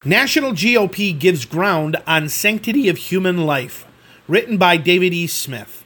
National GOP gives ground on sanctity of human life, written by David E. Smith.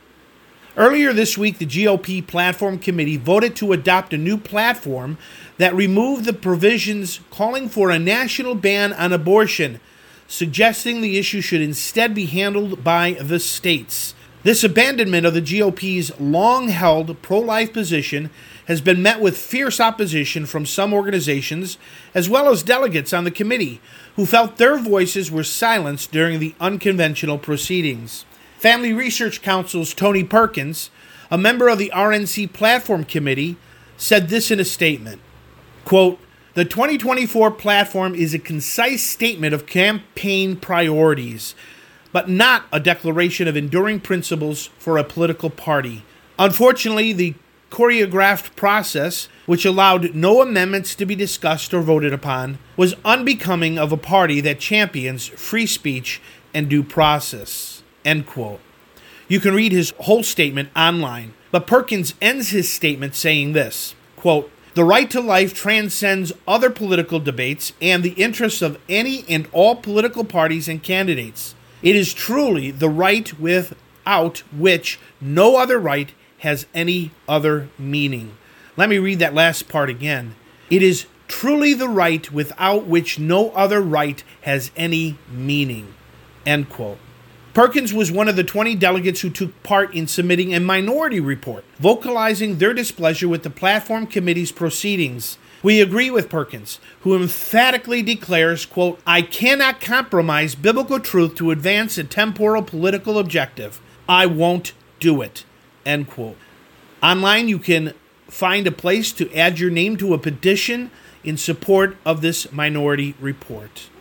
Earlier this week, the GOP Platform Committee voted to adopt a new platform that removed the provisions calling for a national ban on abortion, suggesting the issue should instead be handled by the states. This abandonment of the GOP's long-held pro-life position has been met with fierce opposition from some organizations, as well as delegates on the committee, who felt their voices were silenced during the unconventional proceedings. Family Research Council's Tony Perkins, a member of the RNC Platform Committee, said this in a statement, quote, "The 2024 platform is a concise statement of campaign priorities, but not a declaration of enduring principles for a political party. Unfortunately, the choreographed process, which allowed no amendments to be discussed or voted upon, was unbecoming of a party that champions free speech and due process." End quote. You can read his whole statement online, but Perkins ends his statement saying this, quote, "The right to life transcends other political debates and the interests of any and all political parties and candidates. It is truly the right without which no other right has any other meaning." Let me read that last part again. It is truly the right without which no other right has any meaning. End quote. Perkins was one of the 20 delegates who took part in submitting a minority report, vocalizing their displeasure with the Platform Committee's proceedings. We agree with Perkins, who emphatically declares, quote, "I cannot compromise biblical truth to advance a temporal political objective. I won't do it." End quote. Online, you can find a place to add your name to a petition in support of this minority report.